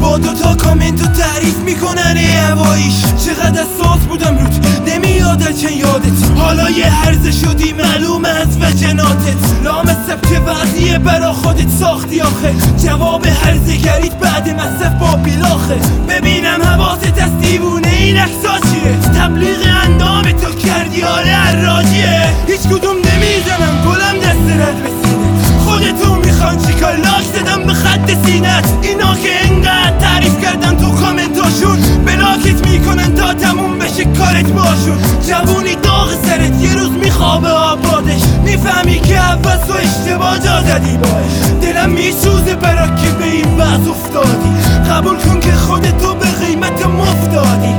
با دوتا کامنت و تعریف میکنن هواییش. چقدر اساس بودم رود نمیاده چه یادت، حالا یه هرزه شدی معلوم از وجناتت. لام سبت وضعیه برا خودت ساختی آخه، جواب هرزه گرید بعد مصرف با بیلاخه. ببینم حواست از دیوونه این اکسا چیه، تبلیغ اندام تو کردی آره عراجیه. هیچ کدوم نمیزنم گلم دست رد بسینه، خودتون میخوان چیکار لاک زدم به خط سینت. اینا که انقدر تعریف کردن تو کامنتاشون بلاکت میکنن تا تموم بشه کارت باشون. جوونی داغ سرت یه روز میخوابه آبادش، میفهمی که عوض و اشتباه جا زدی باش. دلم میسوزه برا که به این وضع افتادی، قبول کن که خودتو به قیمت مفتادی.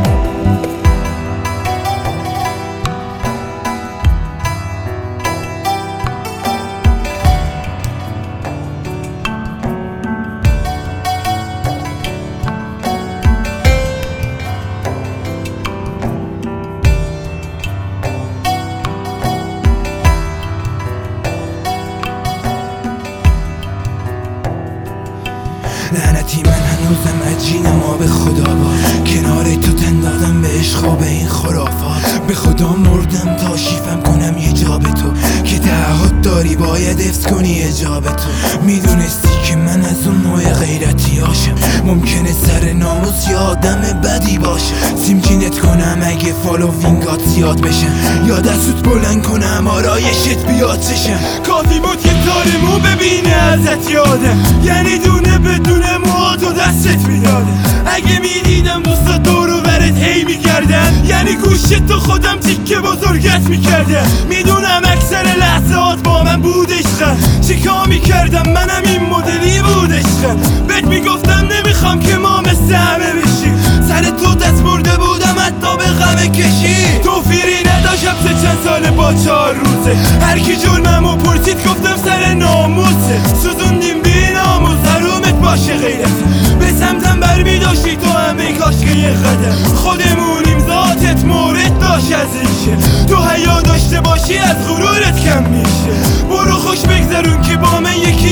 لعنتی من هنوزم عجینم آب خدا با، کنار تو تن دادم به عشق و به این خرافات. به خدا مردم تا شیفم کنم یه جا به تو، که تعهد داری باید حفظ کنی اجاب تو. میدونستی که من از اون نوع غیرتی هاشم، ممکنه سر ناموس یا آدم بدی باشه. سیمجینت کنم اگه فالووینگات زیاد بشن، یا دستت بلند کنم آرایشت بیاد چشم. کافی بود که تار مو ببینه ازت یادم، یعنی دونه بدون موهاتو دستت میداده. اگه میدیدم دوستا دورو برت هی میکردن، یعنی گوشت تو خودم تیکه بزرگت میکردم. میدونم اکثر لحظات با من بود عشقم، چیکار میکردم منم این مدلی بود عشقم. بهت میگفتم نمیخوام که ما مثل همه بشیم، سر تو دست برده بودم حتی به غم کشی. توفیری نداشتم چند ساله با 4 روزه، هر کی جرممو پرسید گفتم سر ناموسه. سوزوندیم بی ناموس حرومت باشه غیرت، به سمتم بر میداشتی تو همه کاش که یه قدم. خودمونیم ذاتت مورد داشت از اینشه، تو حیا داشته باشی از غرورت کم میشه. برو خوش بگذرون که با من یک